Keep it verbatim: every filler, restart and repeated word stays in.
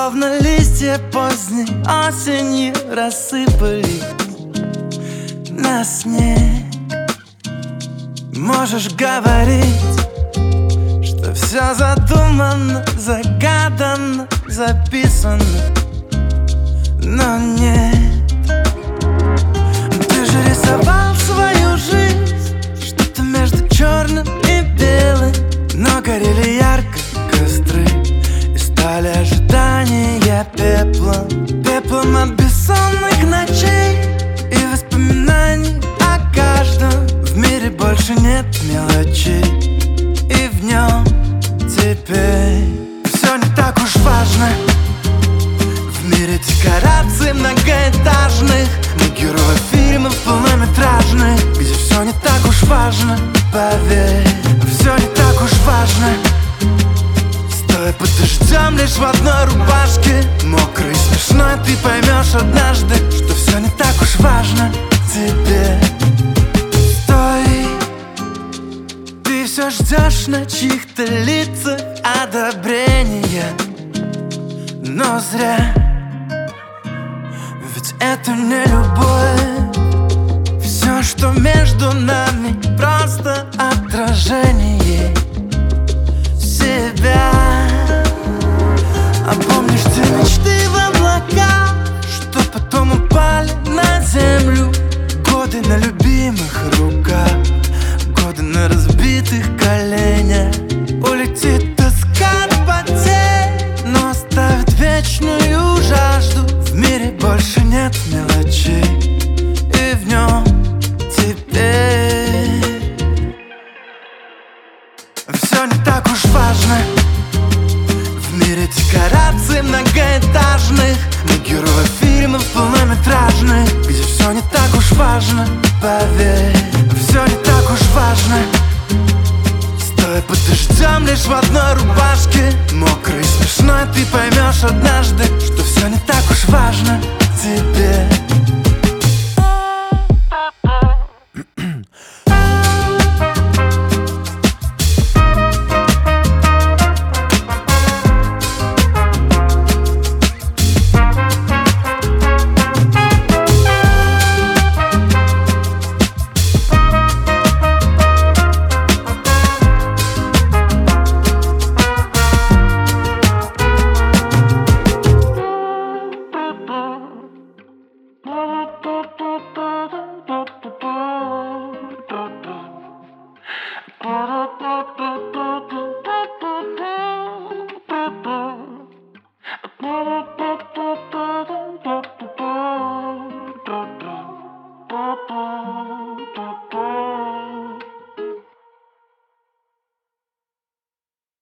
словно листья поздней осенью рассыпались на снег. Можешь говорить, что все задумано, загаданно, записано, но нет. Ты же рисовал свою жизнь, что-то между черным и белым, но горели ярко костры и стали ожидания пеплом, пеплом от бессонных ночей и воспоминаний о каждом. В мире больше нет мелочей, и в нем теперь все не так уж важно. В мире декораций многоэтажных, мы герои фильмов полнометражных, где все не так уж важно, поверь, все не так уж важно. Стоя под дождем лишь в одной рубашке, мокрый, смешной, ты поймешь однажды, что все не так уж важно тебе. Стой, ты все ждешь на чьих-то лицах одобрения, но зря, ведь это не любовь. Все, что между нами, просто отражение себя. А помнишь те мечты в облаках, что потом упали на землю? Годы на любимых руках, годы на разбитых коленях. Улетит тоска от потерь, но оставит вечную жажду. В мире больше нет мелочей, и в нем теперь все не так уж важно. В мире декораций многоэтажных, мы герои фильмов полнометражных, где все не так уж важно, поверь, все не так уж важно. Стоя под дождем лишь в одной рубашке, мокрый, смешной, ты поймешь однажды, что все не так уж важно тебе. Ba-ba